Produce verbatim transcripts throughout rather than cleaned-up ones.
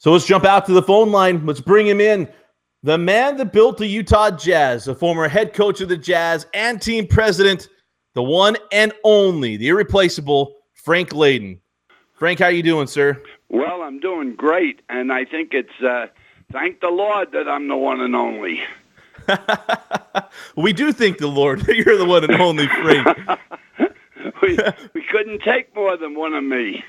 So let's jump out to the phone line. Let's bring him in. The man that built the Utah Jazz, a former head coach of the Jazz and team president, the one and only, the irreplaceable Frank Layden. Frank, how you doing, sir? Well, I'm doing great, and I think it's uh, thank the Lord that I'm the one and only. We do thank the Lord that you're the one and only, Frank. we, we couldn't take more than one of me.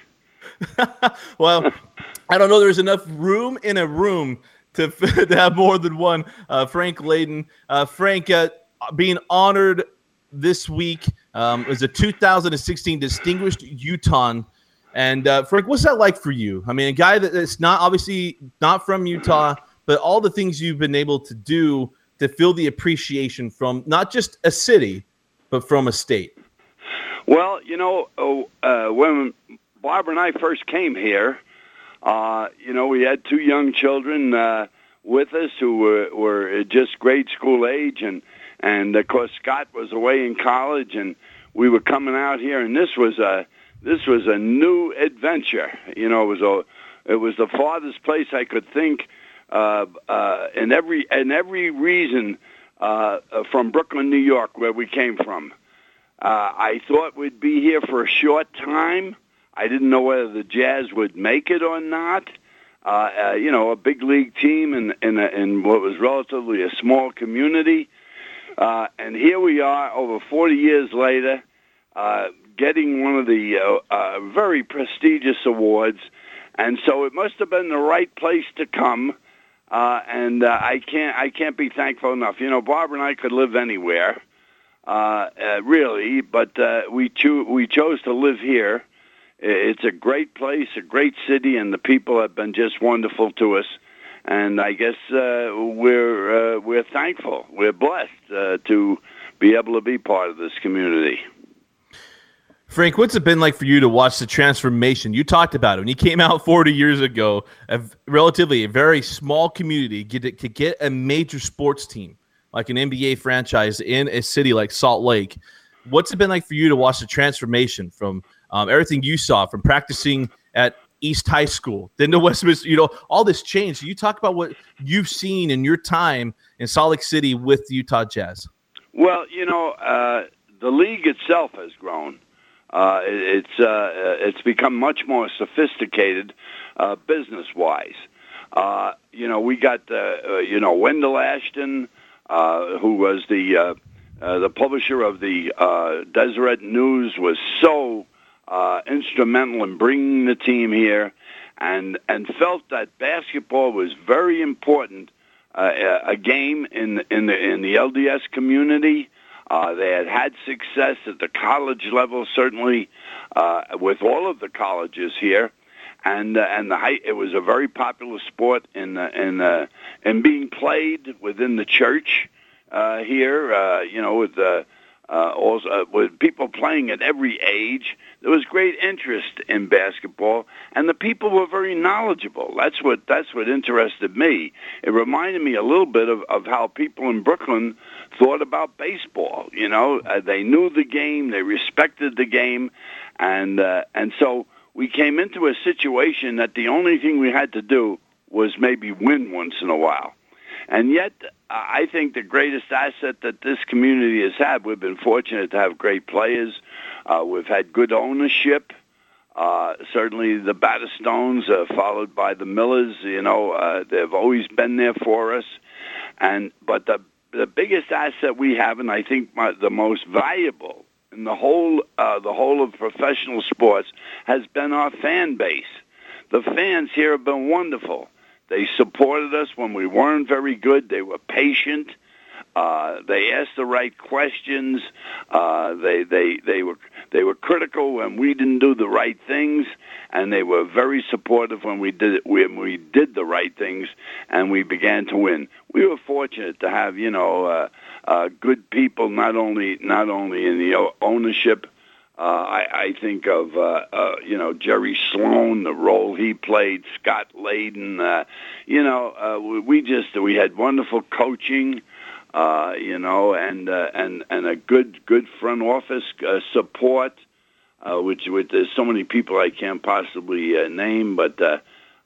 Well, I don't know. There's enough room in a room to, to have more than one uh, Frank Layden. Uh, Frank, uh, being honored this week um, as a two thousand sixteen Distinguished Utahn. And uh, Frank, what's that like for you? I mean, a guy that's not obviously not from Utah, but all the things you've been able to do to feel the appreciation from not just a city, but from a state. Well, you know, uh, when Barbara and I first came here, uh, you know, we had two young children uh, with us who were, were just grade school age, and and of course Scott was away in college, and we were coming out here, and this was a this was a new adventure. You know, it was a it was the farthest place I could think. Uh, uh, and every and every reason uh, from Brooklyn, New York, where we came from. Uh, I thought we'd be here for a short time. I didn't know whether the Jazz would make it or not. Uh, uh, you know, a big league team in in, a, in what was relatively a small community, uh, and here we are, over forty years later, uh, getting one of the uh, uh, very prestigious awards. And so it must have been the right place to come. Uh, and uh, I can't I can't be thankful enough. You know, Barbara and I could live anywhere, uh, uh, really, but uh, we cho- we chose to live here. It's a great place, a great city, and the people have been just wonderful to us. And I guess uh, we're uh, we're thankful, we're blessed uh, to be able to be part of this community. Frank, what's it been like for you to watch the transformation? You talked about it when you came out forty years ago, a relatively a very small community, get to, to get a major sports team like an N B A franchise in a city like Salt Lake. What's it been like for you to watch the transformation from um, everything you saw, from practicing at East High School, then to Westminster, you know, all this change? You talk about what you've seen in your time in Salt Lake City with the Utah Jazz. Well, you know, uh, the league itself has grown. Uh, it's uh, it's become much more sophisticated, uh, business-wise. Uh, you know, we got uh, uh, you know Wendell Ashton, uh, who was the uh, uh, the publisher of the uh, Deseret News, was so uh, instrumental in bringing the team here, and and felt that basketball was very important, uh, a game in in the in the L D S community. Uh, they had had success at the college level, certainly uh, with all of the colleges here, and uh, and the high, it was a very popular sport in uh, in uh, in being played within the church uh, here. Uh, you know, with uh, uh, also uh, with people playing at every age. There was great interest in basketball, and the people were very knowledgeable. That's what that's what interested me. It reminded me a little bit of, of how people in Brooklyn thought about baseball. You know, uh, they knew the game, they respected the game, and uh, and so we came into a situation that the only thing we had to do was maybe win once in a while. And yet, uh, I think the greatest asset that this community has had, we've been fortunate to have great players. Uh, we've had good ownership. Uh, certainly the Batterstones, uh, followed by the Millers, you know, uh, they've always been there for us. And but the the biggest asset we have, and I think my, the most valuable in the whole uh, the whole of professional sports, has been our fan base. The fans here have been wonderful. They supported us when we weren't very good. They were patient. Uh, they asked the right questions. Uh, they they they were they were critical when we didn't do the right things, and they were very supportive when we did it, when we did the right things, and we began to win. We were fortunate to have you know uh, uh, good people, not only not only in the ownership. Uh, I, I think of, uh, uh, you know, Jerry Sloan, the role he played, Scott Layden. Uh, you know, uh, we, we just, we had wonderful coaching, uh, you know, and, uh, and, and a good, good front office uh, support, uh, which, which there's so many people I can't possibly uh, name, but uh,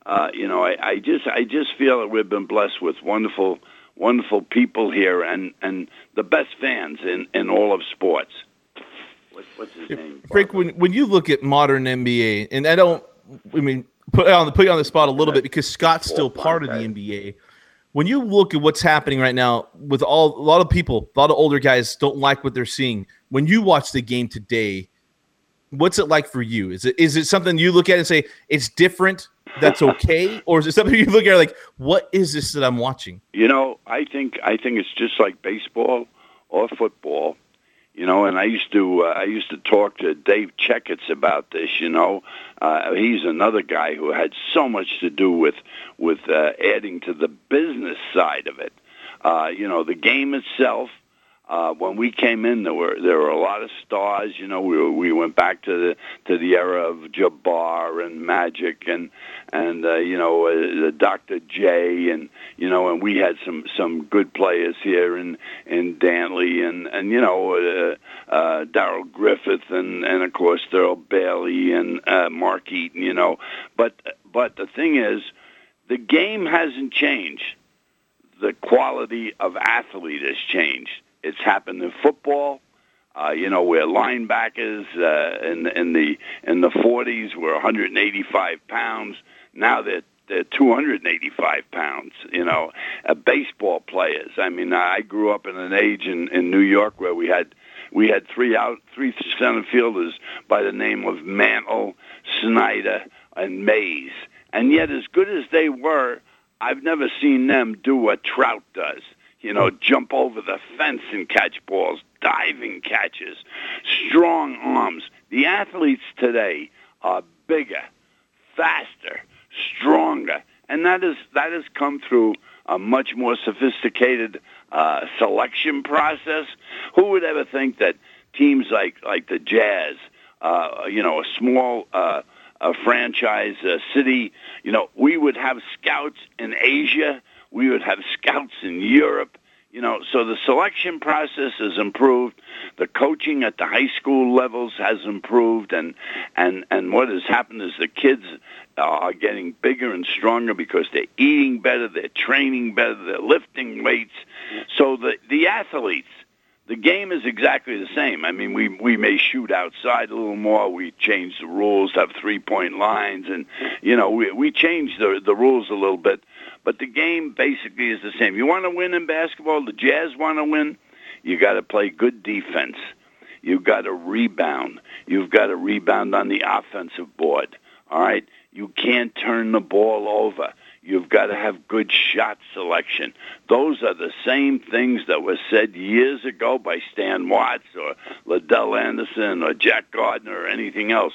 Uh, you know, I, I just I just feel that we've been blessed with wonderful wonderful people here and, and the best fans in, in all of sports. What, what's his name? Frank, when when you look at modern N B A, and I don't, I mean, put on the put you on the spot a little bit because Scott's still part of the N B A. When you look at what's happening right now with all a lot of people, a lot of older guys don't like what they're seeing. When you watch the game today, what's it like for you? Is it is it something you look at and say it's different? That's okay, or is it something you look at like, what is this that I'm watching? You know, I think I think it's just like baseball or football. You know, and I used to uh, I used to talk to Dave Checketts about this. You know, uh, he's another guy who had so much to do with with uh, adding to the business side of it. Uh, you know, the game itself. Uh, when we came in, there were there were a lot of stars. You know, we were, we went back to the to the era of Jabbar and Magic and and uh, you know uh, Doctor J and you know and we had some, some good players here in in Dantley and and you know uh, uh, Darrell Griffith and, and of course Thurl Bailey and uh, Mark Eaton. You know, but but the thing is, the game hasn't changed. The quality of athlete has changed. It's happened in football, uh, you know, where linebackers uh, in in the in the forties were one hundred eighty-five pounds. Now they're they're two hundred eighty-five pounds. You know, uh, baseball players. I mean, I grew up in an age in, in New York where we had we had three out three center fielders by the name of Mantle, Snyder, and Mays, and yet as good as they were, I've never seen them do what Trout does. You know, jump over the fence and catch balls, diving catches, strong arms. The athletes today are bigger, faster, stronger, and that is that has come through a much more sophisticated uh, selection process. Who would ever think that teams like like the Jazz, uh, you know, a small uh, a franchise uh, city, you know, we would have scouts in Asia. We would have scouts in Europe, you know, so the selection process has improved. The coaching at the high school levels has improved, and and, and what has happened is the kids are getting bigger and stronger because they're eating better, they're training better, they're lifting weights. So the, the athletes, the game is exactly the same. I mean, we we may shoot outside a little more. We change the rules, have three-point lines, and, you know, we, we change the, the rules a little bit. But the game basically is the same. You want to win in basketball, the Jazz want to win, you got to play good defense. You've got to rebound. You've got to rebound on the offensive board, all right? You can't turn the ball over. You've got to have good shot selection. Those are the same things that were said years ago by Stan Watts or Liddell Anderson or Jack Gardner or anything else.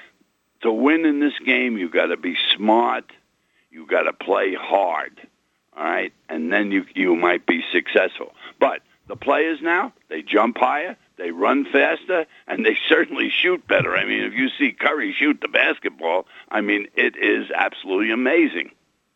To win in this game, you've got to be smart. You've got to play hard, all right? And then you you might be successful. But the players now, they jump higher, they run faster, and they certainly shoot better. I mean, if you see Curry shoot the basketball, I mean, it is absolutely amazing.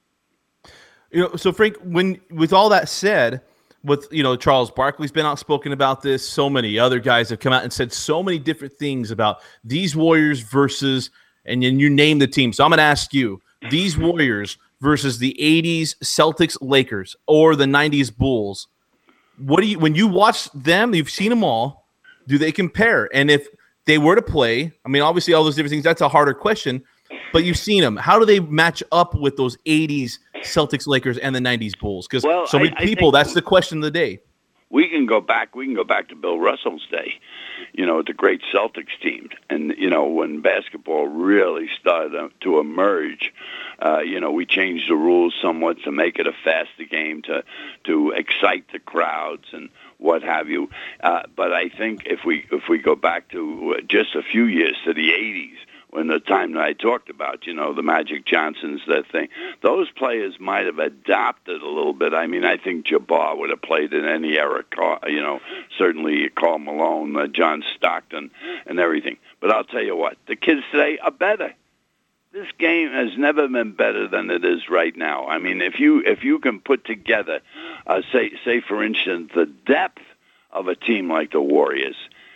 You know, so Frank, when with all that said, with you know Charles Barkley's been outspoken about this, so many other guys have come out and said so many different things about these Warriors versus, and then you name the team. So I'm going to ask you, these Warriors versus the eighties Celtics Lakers or the nineties Bulls. What do you when you watch them, you've seen them all, do they compare? And if they were to play, I mean, obviously all those different things, that's a harder question, but you've seen them. How do they match up with those eighties Celtics Lakers and the nineties Bulls? Because well, so many I, I people, that's the question of the day. We can go back. We can go back to Bill Russell's day, you know, the great Celtics team, and you know when basketball really started to emerge. Uh, you know, we changed the rules somewhat to make it a faster game, to to excite the crowds and what have you. Uh, but I think if we if we go back to just a few years to the eighties. When the time that I talked about, you know, the Magic Johnsons, that thing, those players might have adopted a little bit. I mean, I think Jabbar would have played in any era, you know, certainly Karl Malone, uh, John Stockton, and everything. But I'll tell you what, the kids today are better. This game has never been better than it is right now. I mean, if you if you can put together, uh, say say for instance, the depth of a team like the Warriors,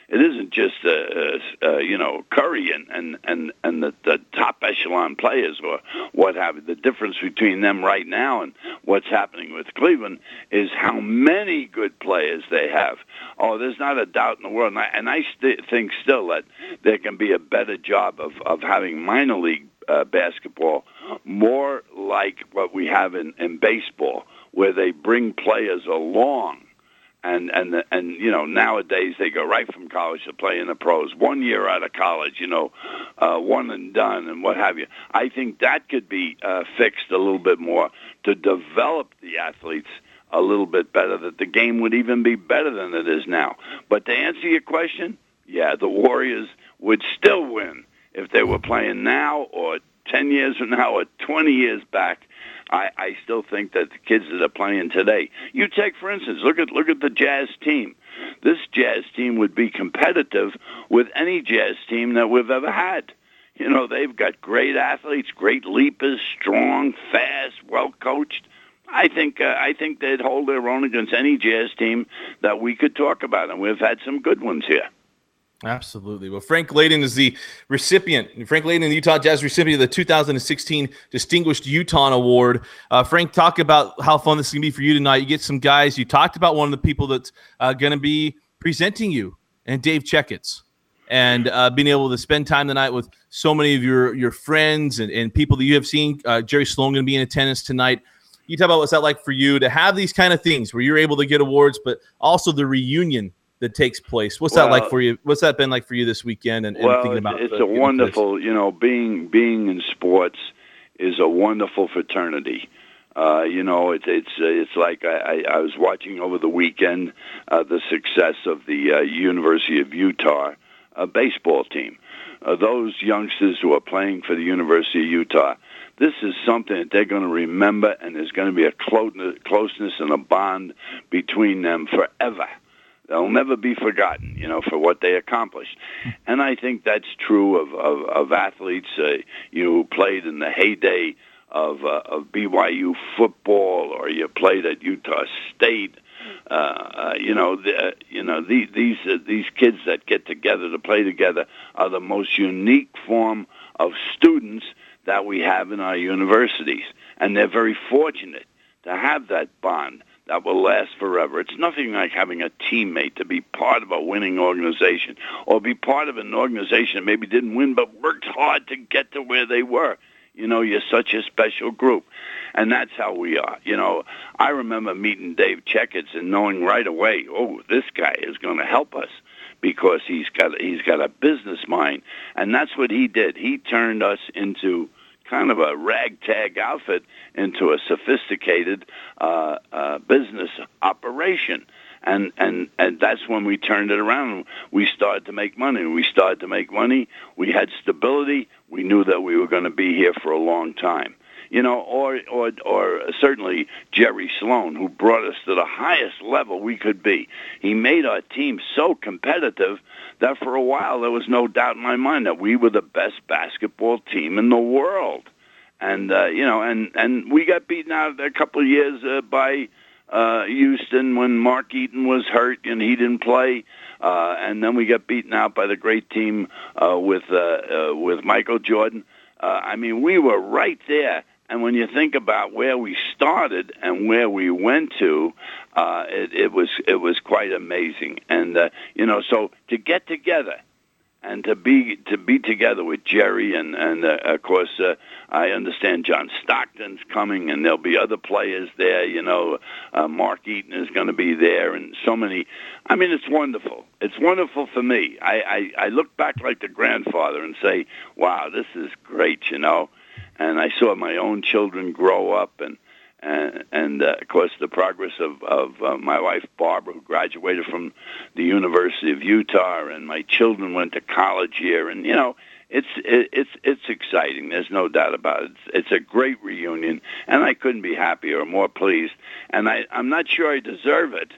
it isn't just uh, uh, uh, you know Curry and and and and the, the top echelon players or what have you. The difference between them right now and what's happening with Cleveland is how many good players they have. Oh, there's not a doubt in the world, and I, and I st- think still that there can be a better job of of having minor league uh, basketball more like what we have in, in baseball, where they bring players along. And and and you know nowadays they go right from college to play in the pros. One year out of college, you know, uh, one and done, and what have you. I think that could be uh, fixed a little bit more to develop the athletes a little bit better. That the game would even be better than it is now. But to answer your question, yeah, the Warriors would still win if they were playing now or ten years from now or twenty years back. I, I still think that the kids that are playing today, you take, for instance, look at look at the Jazz team. This Jazz team would be competitive with any Jazz team that we've ever had. You know, they've got great athletes, great leapers, strong, fast, well-coached. I think uh, I think they'd hold their own against any Jazz team that we could talk about, and we've had some good ones here. Absolutely. Well, Frank Layden is the recipient. Frank Layden, the Utah Jazz recipient of the two thousand sixteen Distinguished Utah Award. Uh, Frank, talk about how fun this is going to be for you tonight. You get some guys. You talked about one of the people that's uh, going to be presenting you, and Dave Checketts, and uh, being able to spend time tonight with so many of your your friends and, and people that you have seen. Uh, Jerry Sloan going to be in attendance tonight. You talk about what's that like for you to have these kind of things where you're able to get awards, but also the reunion that takes place. What's well, that like for you? What's that been like for you this weekend? And, and well, thinking about it's the, a wonderful, you know, being being in sports is a wonderful fraternity. Uh, you know, it's it's it's like I, I was watching over the weekend uh, the success of the uh, University of Utah uh, baseball team. Uh, those youngsters who are playing for the University of Utah. This is something that they're going to remember, and there's going to be a closeness and a bond between them forever. They'll never be forgotten, you know, for what they accomplished. And I think that's true of, of, of athletes uh, you know, who played in the heyday of, uh, of B Y U football, or you played at Utah State. Uh, uh, you know, the, you know the, these uh, these kids that get together to play together are the most unique form of students that we have in our universities. And they're very fortunate to have that bond that will last forever. It's nothing like having a teammate to be part of a winning organization, or be part of an organization that maybe didn't win but worked hard to get to where they were. You know, you're such a special group. And that's how we are. You know, I remember meeting Dave Checketts and knowing right away, oh, this guy is going to help us because he's got he's got a business mind. And that's what he did. He turned us into kind of a ragtag outfit into a sophisticated uh, uh, business operation. And, and and that's when we turned it around. We started to make money. We started to make money. We had stability. We knew that we were going to be here for a long time. You know, or, or or certainly Jerry Sloan, who brought us to the highest level we could be. He made our team so competitive that for a while there was no doubt in my mind that we were the best basketball team in the world. And, uh, you know, and, and we got beaten out a couple of years uh, by uh, Houston when Mark Eaton was hurt and he didn't play. Uh, and then we got beaten out by the great team uh, with, uh, uh, with Michael Jordan. Uh, I mean, we were right there. And when you think about where we started and where we went to, uh, it, it was it was quite amazing. And uh, you know, so to get together and to be to be together with Jerry and and uh, of course uh, I understand John Stockton's coming, and there'll be other players there. You know, uh, Mark Eaton is going to be there, and so many. I mean, it's wonderful. It's wonderful for me. I, I I look back like the grandfather and say, wow, this is great. You know. And I saw my own children grow up, and and, and uh, of course the progress of of uh, my wife Barbara, who graduated from the University of Utah, and my children went to college here, and you know it's it, it's it's exciting. There's no doubt about it. It's, it's a great reunion, and I couldn't be happier or more pleased. And I I'm not sure I deserve it,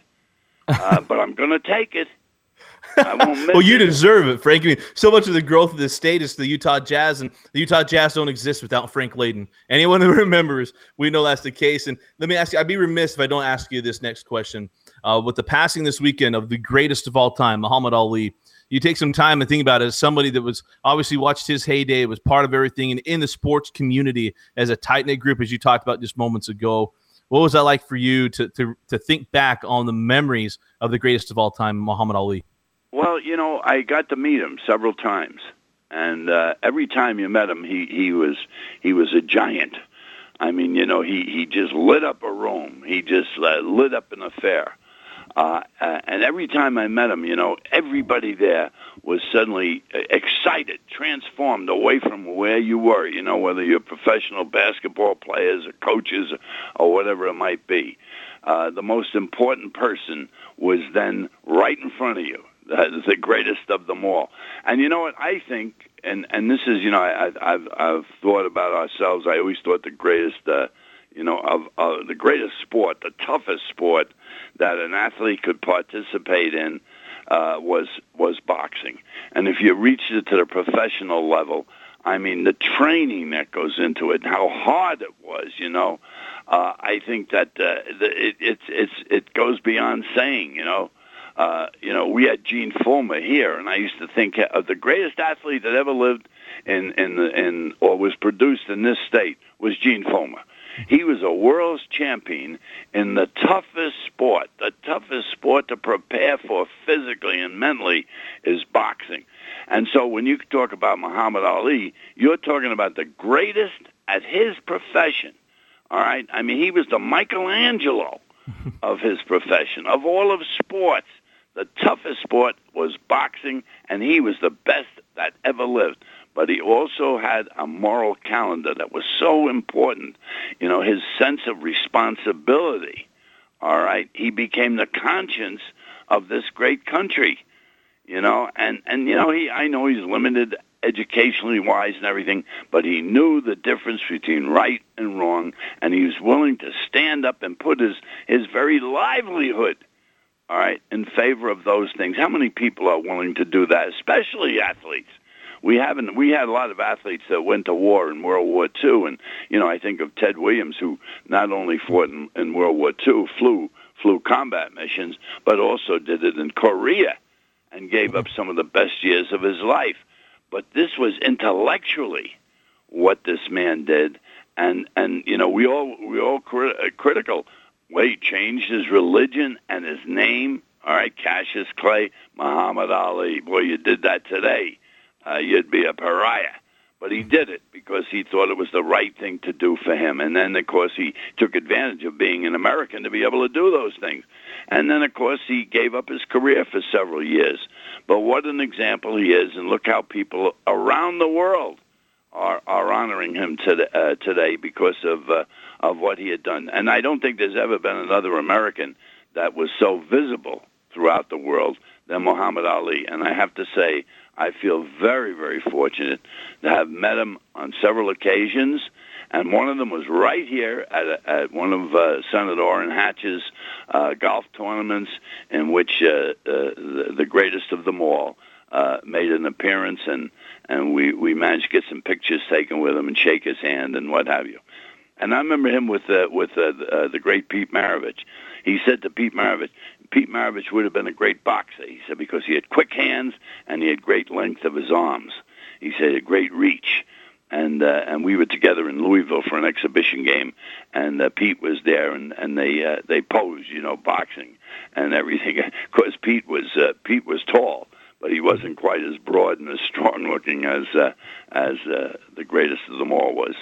uh, but I'm going to take it. I won't miss well, you it. deserve it, Frank. I mean, so much of the growth of this state is the Utah Jazz, and the Utah Jazz don't exist without Frank Layden. Anyone who remembers, we know that's the case. And let me ask you, I'd be remiss if I don't ask you this next question. Uh, with the passing this weekend of the greatest of all time, Muhammad Ali, you take some time and think about it as somebody that was obviously watched his heyday, was part of everything, and in the sports community as a tight-knit group, as you talked about just moments ago. What was that like for you to to to think back on the memories of the greatest of all time, Muhammad Ali? Well, you know, I got to meet him several times, and uh, every time you met him, he he was he was a giant. I mean, you know, he he just lit up a room. He just uh, lit up an affair. Uh, uh, and every time I met him, you know, everybody there was suddenly excited, transformed away from where you were, you know, whether you're professional basketball players or coaches or whatever it might be. Uh, the most important person was then right in front of you, the, the greatest of them all. And you know what, I think, and, and this is, you know, I, I've, I've thought about ourselves, I always thought the greatest, uh, you know, of, of the greatest sport, the toughest sport that an athlete could participate in uh, was was boxing. And if you reached it to the professional level, I mean, the training that goes into it, and how hard it was, you know, uh, I think that uh, the, it, it's it's it goes beyond saying, you know. Uh, you know, we had Gene Fullmer here, and I used to think of the greatest athlete that ever lived in in the, in or was produced in this state was Gene Fullmer. He was a world's champion in the toughest sport. The toughest sport to prepare for physically and mentally is boxing. And so when you talk about Muhammad Ali, you're talking about the greatest at his profession. All right? I mean, he was the Michelangelo of his profession, of all of sports. The toughest sport was boxing, and he was the best that ever lived. But he also had a moral calendar that was so important. You know, his sense of responsibility, all right? He became the conscience of this great country, you know? And, and you know, he I know he's limited educationally wise and everything, but he knew the difference between right and wrong, and he was willing to stand up and put his, his very livelihood, all right, in favor of those things. How many people are willing to do that, especially athletes? We haven't. We had a lot of athletes that went to war in World War Two, and you know, I think of Ted Williams, who not only fought in, in World War Two, flew flew combat missions, but also did it in Korea, and gave up some of the best years of his life. But this was intellectually what this man did, and and you know, we all we all crit- critical. Well, he changed his religion and his name. All right, Cassius Clay, Muhammad Ali. Boy, you did that today. Uh, you'd be a pariah. But he did it because he thought it was the right thing to do for him. And then, of course, he took advantage of being an American to be able to do those things. And then, of course, he gave up his career for several years. But what an example he is, and look how people around the world are, are honoring him today, uh, today because of, uh, of what he had done. And I don't think there's ever been another American that was so visible throughout the world than Muhammad Ali. And I have to say, I feel very, very fortunate to have met him on several occasions, and one of them was right here at, a, at one of uh, Senator Orrin Hatch's uh, golf tournaments, in which uh, uh, the, the greatest of them all uh, made an appearance, and, and we, we managed to get some pictures taken with him and shake his hand and what have you. And I remember him with uh, with uh, uh, the great Pete Maravich. He said to Pete Maravich, Pete Maravich would have been a great boxer, he said, because he had quick hands and he had great length of his arms. He said a great reach. And uh, and we were together in Louisville for an exhibition game, and uh, Pete was there, and and they uh, they posed, you know, boxing and everything. Of course, Pete was uh, Pete was tall, but he wasn't quite as broad and as strong looking as uh, as uh, the greatest of them all was.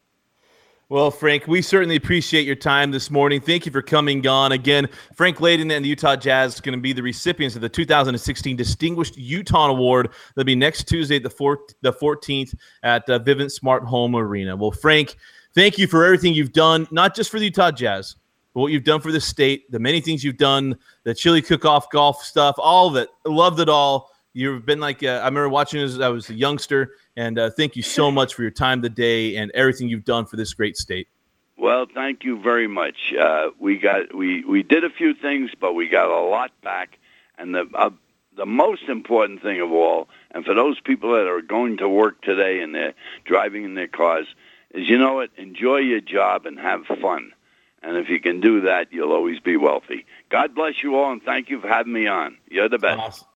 Well, Frank, we certainly appreciate your time this morning. Thank you for coming on. Again, Frank Layden and the Utah Jazz are going to be the recipients of the two thousand sixteen Distinguished Utah Award. That'll be next Tuesday, the fourteenth, at uh, Vivint Smart Home Arena. Well, Frank, thank you for everything you've done, not just for the Utah Jazz, but what you've done for the state, the many things you've done, the chili cook-off golf stuff, all of it. Loved it all. You've been like, uh, I remember watching as I was a youngster, and uh, thank you so much for your time today and everything you've done for this great state. Well, thank you very much. Uh, we got we, we did a few things, but we got a lot back. And the uh, the most important thing of all, and for those people that are going to work today and they're driving in their cars, is, you know what, enjoy your job and have fun. And if you can do that, you'll always be wealthy. God bless you all, and thank you for having me on. You're the best. Awesome.